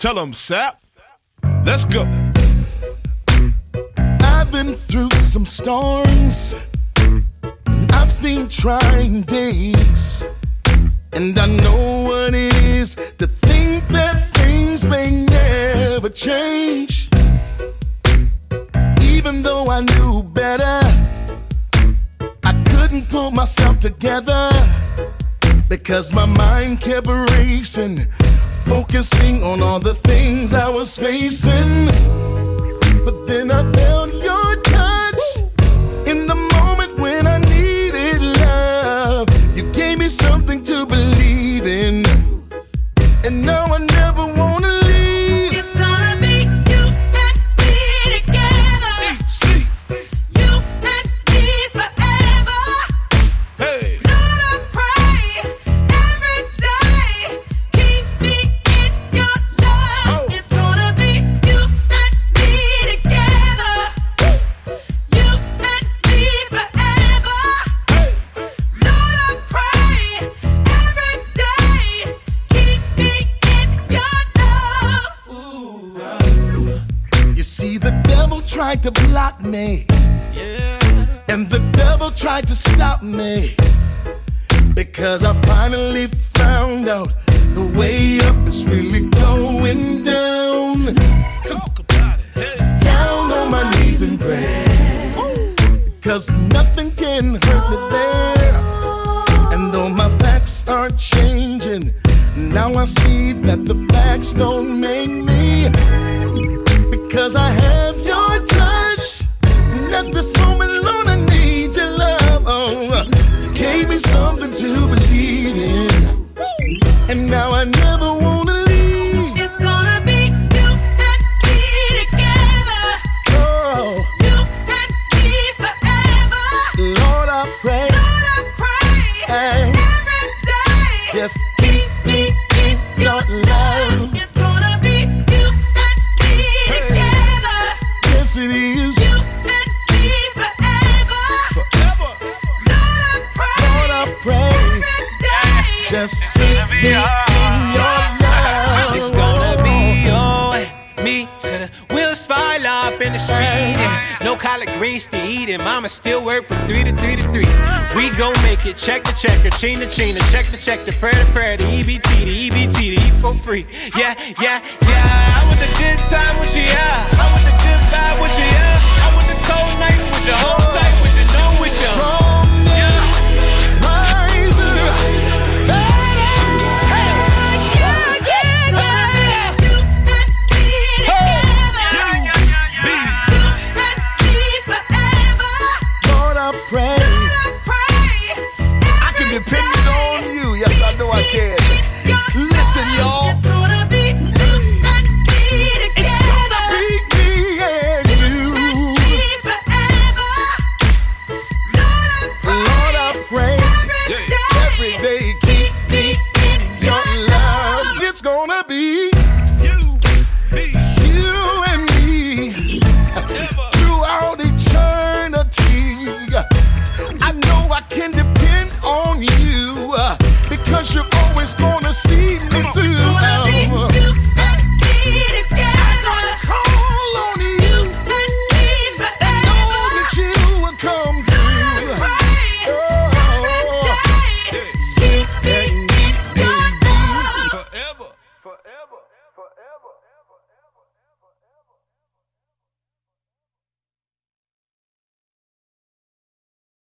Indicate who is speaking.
Speaker 1: Tell them, Sap. Let's go.
Speaker 2: I've been through some storms. I've seen trying days. And I know what it is to think that things may never change. Even though I knew better, I couldn't pull myself together because my mind kept racing, focusing on all the things I was facing. But then I felt your touch in the moment when I needed love. You gave me something to believe in, and now I never wanna leave.
Speaker 3: It's gonna be you and me together. You and me forever.
Speaker 1: Hey.
Speaker 3: Lord, I pray every day, keep me in your love.
Speaker 1: Oh.
Speaker 3: It's gonna be you and me together. You and me forever. Lord, I pray every day, keep me in your love.
Speaker 2: You see, the devil tried to block me, and the devil tried to stop me, because I finally found out the way up is really going down.
Speaker 1: Talk about it. Hey.
Speaker 2: Down on my knees and pray, cause nothing can hurt me there. And though my facts are changing, now I see that the facts don't make me, because I have your touch. And at this moment, Lord, I need your love. Oh, you gave me something to believe in, and now I never wanna leave.
Speaker 3: It's gonna be you and me together.
Speaker 2: Oh,
Speaker 3: You and me forever.
Speaker 2: Lord, I pray,
Speaker 3: Lord, I pray
Speaker 2: hey,
Speaker 3: every day,
Speaker 2: just keep me in your love.
Speaker 3: it's gonna be you and me together.
Speaker 2: Yes, it is.
Speaker 3: You and me forever. Lord, I pray
Speaker 2: Lord, I pray,
Speaker 3: every day.
Speaker 2: just keep me in your love.
Speaker 4: It's gonna be your me till the wheels fall off in the street. And no collard greens to eat, and mama still work from 3 to 3 to 3. We gon' make it check to checker, chain to chain, check to check, the prayer to prayer, the EBT, the EBT, the E for free. Yeah, yeah, yeah. I want the good time with you, yeah. I want the good vibe with you, yeah. I want the cold nights with you, hold tight with you, know with you.
Speaker 2: Stronger, wiser, better. Hey, yeah, yeah, yeah.
Speaker 3: You and me together. You and me forever.
Speaker 2: Lord, I pray,
Speaker 3: Lord, I pray
Speaker 2: I can depend on you. Yes, I know I can. Listen, y'all.
Speaker 3: it's gonna be you and me
Speaker 2: It's
Speaker 3: together.
Speaker 2: gonna be me and you.
Speaker 3: Me forever. Lord, I pray
Speaker 2: Lord, I pray, every day keep me in your love. It's gonna be you and me throughout eternity. I know I can depend on you, because you're always gonna see me through.
Speaker 3: gonna be you and me together.
Speaker 2: Call on you
Speaker 3: And me
Speaker 2: and know
Speaker 3: forever.
Speaker 2: that you will come
Speaker 3: Lord, I
Speaker 2: through.
Speaker 3: pray every day, keep me in your love.
Speaker 1: Forever. Forever. Forever.